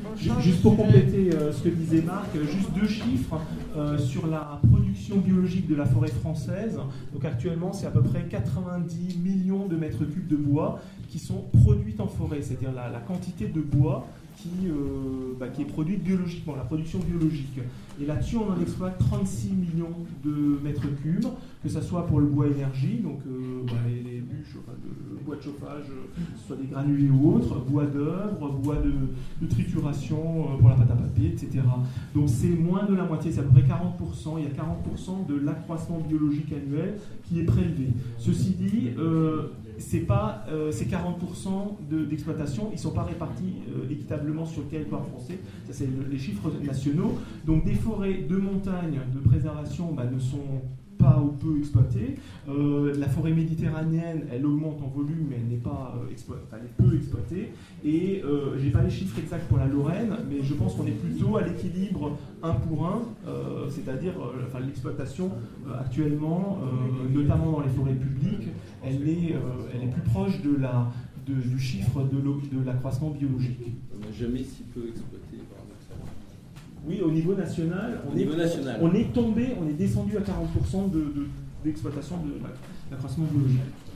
Juste pour compléter ce que disait Marc, juste 2 chiffres sur la production biologique de la forêt française. Donc actuellement, c'est à peu près 90 millions de mètres cubes de bois qui sont produits en forêt, c'est-à-dire la quantité de bois qui est produite biologiquement, la production biologique. Et là-dessus, on en exploite 36 millions de mètres cubes, que ce soit pour le bois énergie, donc les bûches, le bois de chauffage, que ce soit des granulés ou autres, bois d'œuvre, bois de trituration pour la pâte à papier, etc. Donc c'est moins de la moitié, c'est à peu près 40%. Il y a 40% de l'accroissement biologique annuel qui est prélevé. Ceci dit, ces 40% d'exploitation, ils ne sont pas répartis équitablement sur le territoire français. Ça, c'est les chiffres nationaux. Donc des forêts de montagne de préservation ne sont pas ou peu exploitées. La forêt méditerranéenne, elle augmente en volume, mais elle n'est pas elle est peu exploitée. Et je n'ai pas les chiffres exacts pour la Lorraine, mais je pense qu'on est plutôt à l'équilibre 1 pour 1, c'est-à-dire l'exploitation actuellement, notamment dans les forêts publiques, elle est plus proche du chiffre de l'accroissement biologique. On n'a jamais si peu exploité, paradoxalement. Oui, au niveau national, on est descendu à 40% d'exploitation de l'accroissement biologique.